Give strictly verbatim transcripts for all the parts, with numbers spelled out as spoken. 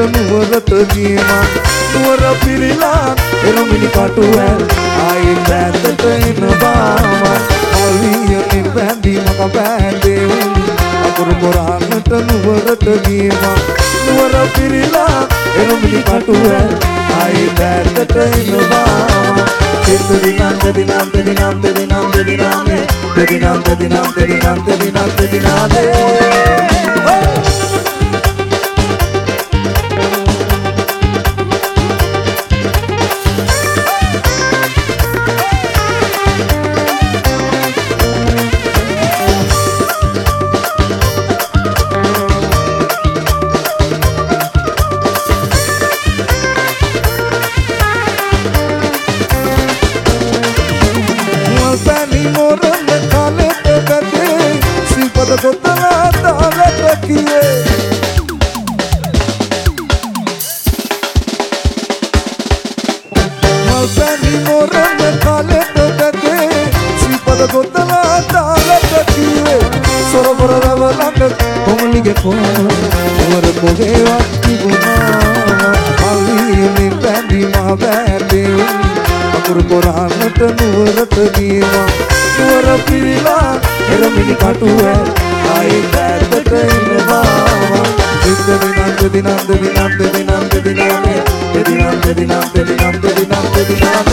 නුවරට ගියමා නුවර පිරිලා එළඹිලි කටුවැල් ආයේ දැතට එනවා අවියනේ බැඳි මක බැඳේ අකුරු කොරන්නට නුවරට ගියමා නුවර පිරිලා එළඹිලි කටුවැල් ආයේ දැතට එනවා Tedinam, tedinam, tedinam, tedinam, tedinam, tedinam, tedinam, tedinam, tedinam, tedinam, නුවරට ගියමා නුවර පිරිලා එළඹිලි කටුවැල් ආයේ දැතට එනවා දෙදිනම් දෙදිනම් දෙදිනම් දෙදිනම් දෙදිනම් දෙදිනම් දෙදිනම් දෙදිනම් දෙදිනම් දෙදිනම්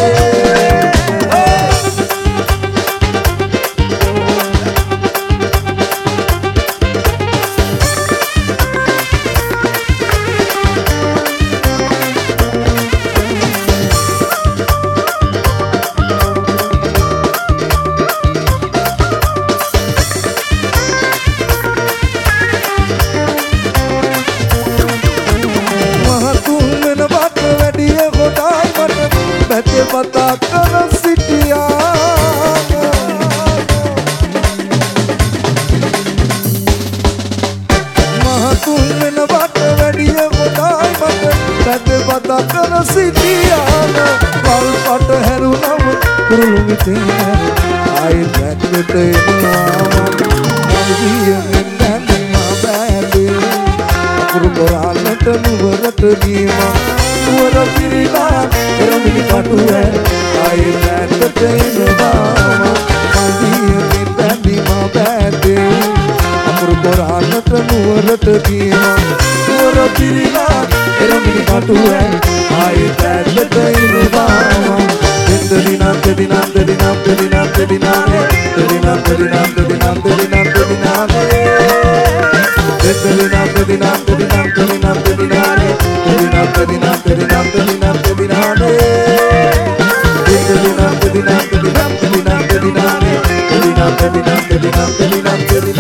Tedinam, tedinam, tedinam, tedinam, tedinam, tedinam, tedinam, tedinam,